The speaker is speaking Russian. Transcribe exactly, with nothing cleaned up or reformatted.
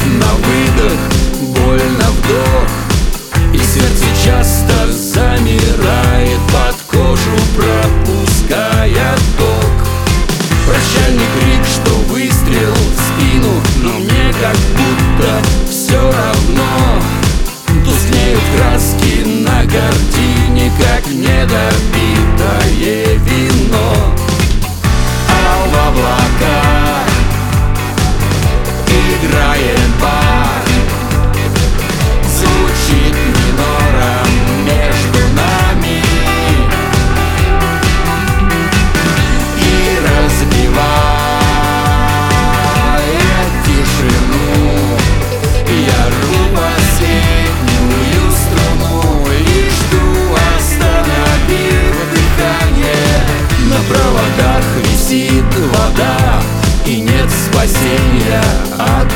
на выдох, больно вдох, и сердце часто замирает под кожу, пропуская ток. Прощальный крик, что выстрел в спину, но мне как будто все равно. Тускнеют краски на картине, как недопитое вино. А в облаках играет бар, звучит минором между нами и разбивает тишину. Я рву последнюю струну и жду, остановив дыхание. На проводах висит вода, и нет спасения от